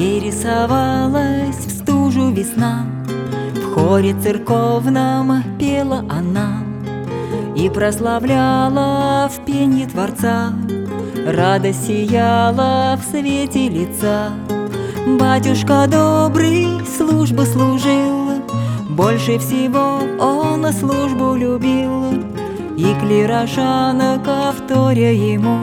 И рисовалась в стужу весна, в хоре церковном пела она и прославляла в пенье Творца. Радость сияла в свете лица. Батюшка добрый службу служил, больше всего он службу любил. И клирошанка, вторя ему,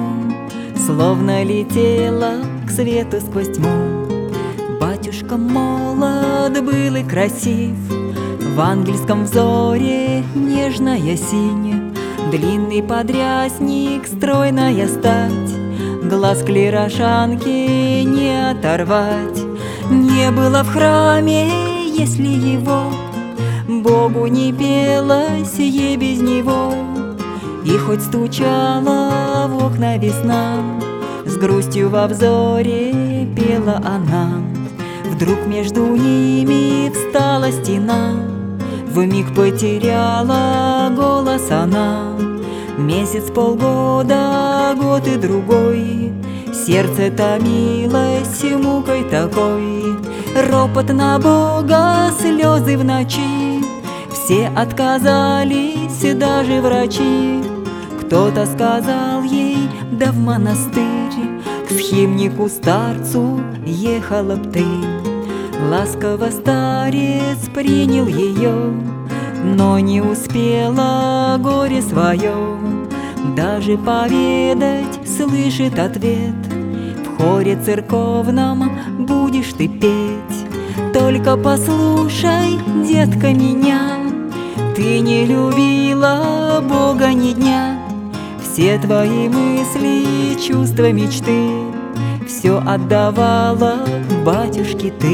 словно летела к свету сквозь тьму. Батюшка молод был и красив, в ангельском взоре нежная синь, длинный подрясник, стройная стать, глаз клирошанки не оторвать. Не было в храме, если его Богу не пелось ей без него. И хоть стучала в окна весна, с грустью во взоре пела она. Вдруг между ними встала стена, вмиг потеряла голос она. Месяц, полгода, год и другой, сердце томилось мукой такой. Ропот на Бога, слезы в ночи, все отказались, даже врачи. Кто-то сказал ей: да в монастырь, к схимнику старцу ехала б ты. Ласково старец принял ее, но не успела горе свое даже поведать, слышит ответ: в хоре церковном будешь ты петь. Только послушай, детка, меня, ты не любила Бога ни дня. Все твои мысли, чувства, мечты все отдавала батюшке ты.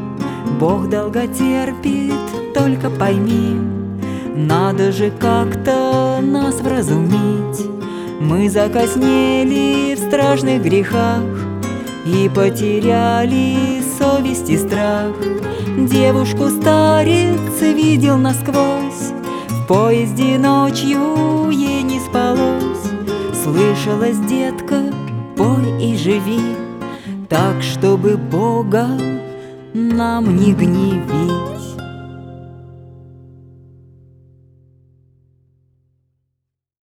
Бог долго терпит, только пойми, надо же как-то нас вразумить. Мы закоснели в страшных грехах и потеряли совесть и страх. Девушку старец видел насквозь, в поезде ночью ей не спалось. Слышалась: детка, пой и живи, так, чтобы Бога нам не гневи.